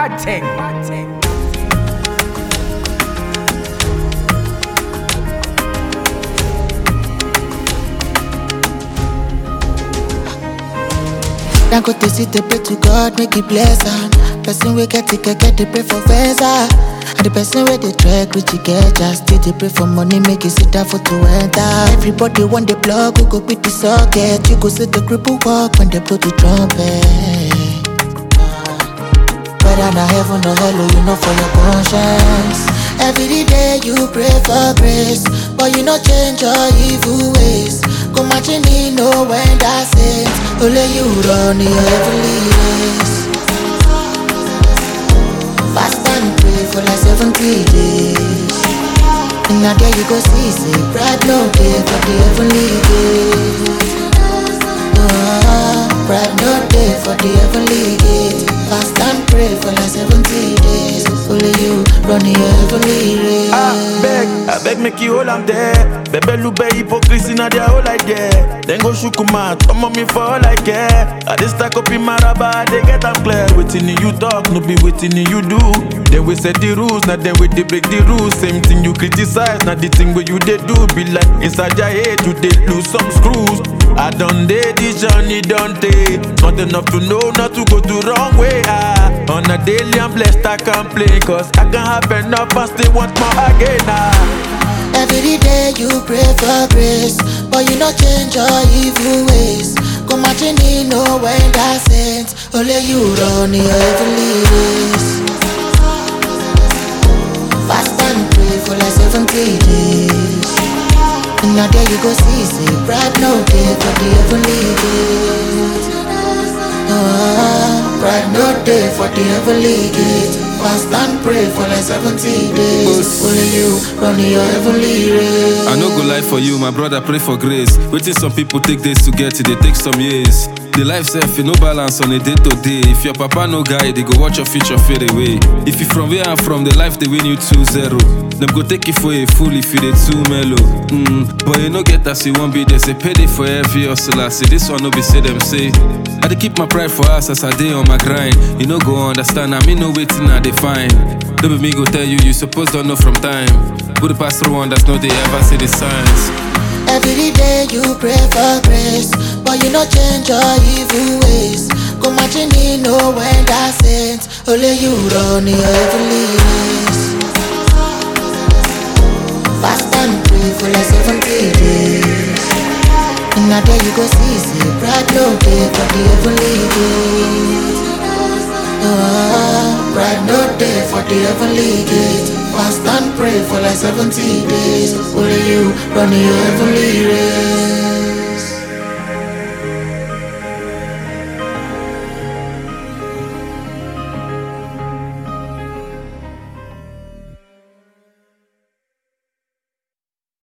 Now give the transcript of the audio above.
Bad thing. Now go to see the pray to God, make it bless am. Person we get it, get the pray for Venza. And the person where they track, which you get, just did the pray for money, make it sit down for to enter. Everybody want the plug, who go beat the socket. You go see the cripple walk when they blow the trumpet. Whether na heaven or hell, you know for your conscience. Every day you pray for grace, but you not change your evil ways. Go marching in, no when that says only you run your heavenly race. Fast and pray for like 70 days. And now there you go see, say pride no day for the heavenly gate. Pride no day for the heavenly gate. Fast and pray for like 70 days. Only you run your heavenly race. I beg make you hold am there. Bebe lube hypocrisy na their whole idea. Then go shukuma, come on me for all I care. I just stack up in my rubber, they get am clear. Waiting you talk, no be waiting you do. Then we set the rules, now then we they break the rules. Same thing you criticize, now the thing where you they do. Be like inside your head, you they lose some screws. I done day, this journey done day. Not enough to know not to go the wrong way. On a daily I'm blessed, I can't play. Cause I can't have enough and still want more again. Every day you pray for grace, but you not change your evil ways. Go marching in, no when that saints. Only you run your heavenly race. Fast and pray for like 70 days. And now there you go see, say pride no day for the heavenly gate. Pride no day for the heavenly gate. Fast and pray for like 70 days. Only you run your heavenly race. I no go lie for you, my brother, pray for grace. Waiting some people take days to get it, they take some years. The life self, no balance on a day to day. If your papa no guide, they go watch your future fade away. If you from where I'm from, the life they win you 2-0. Them go take you for a fool if you they too mellow. But you no get as you won't be, there's a payday for every hustler. See this one no be say them say. I dey keep my pride for us as I day on my grind. You no go understand, I mean no waiting I define. Don't be me go tell you, you suppose don't know from time. Put the pass through one that's no they ever see the signs. Every day you pray for grace, but you not change your evil ways. Go marching in, no when that saints. Only you run your heavenly race. Fast and pray for like 70 days. And now there you go see, say pride no day for the heavenly gate. Pride no day for the heavenly gate. Fast and pray for like 70 days. Only you run your heavenly race.